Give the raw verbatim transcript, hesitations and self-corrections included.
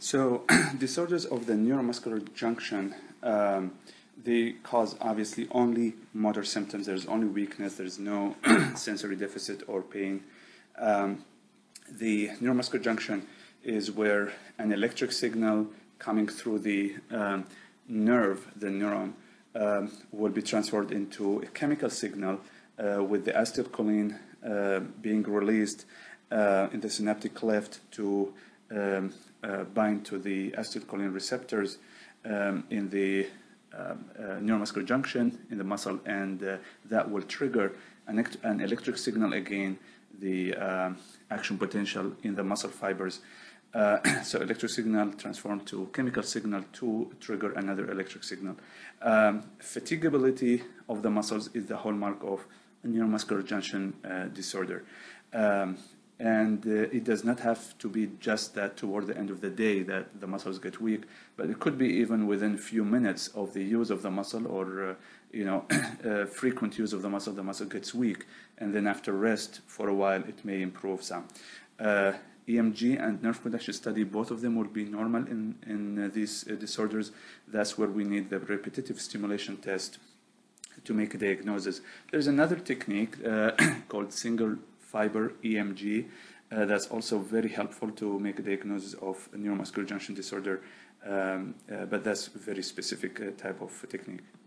So disorders of the neuromuscular junction, um, they cause obviously only motor symptoms. There's only weakness. There's no sensory deficit or pain. Um, the neuromuscular junction is where an electric signal coming through the um, nerve, the neuron, um, will be transferred into a chemical signal uh, with the acetylcholine uh, being released uh, in the synaptic cleft to um, uh, bind to the acetylcholine receptors um, in the um, uh, neuromuscular junction in the muscle, and uh, that will trigger an, an electric signal again, the um, action potential in the muscle fibers. Uh, so electric signal transformed to chemical signal to trigger another electric signal. Um, fatigability of the muscles is the hallmark of a neuromuscular junction uh, disorder. Um, and uh, it does not have to be just that toward the end of the day that the muscles get weak, but it could be even within a few minutes of the use of the muscle, or uh, you know, uh, frequent use of the muscle, the muscle gets weak, and then after rest for a while it may improve some. Uh, E M G and nerve conduction study, both of them will be normal in, in uh, these uh, disorders. That's where we need the repetitive stimulation test to make a diagnosis. There's another technique uh, called single fiber E M G uh, that's also very helpful to make a diagnosis of a neuromuscular junction disorder, um, uh, but that's a very specific uh, type of technique.